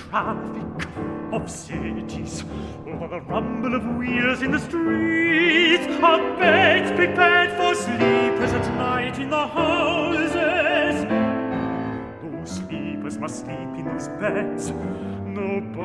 traffic of cities, or the rumble of wheels in the streets, of beds prepared for sleepers at night in the houses. Those sleepers must sleep in those beds. No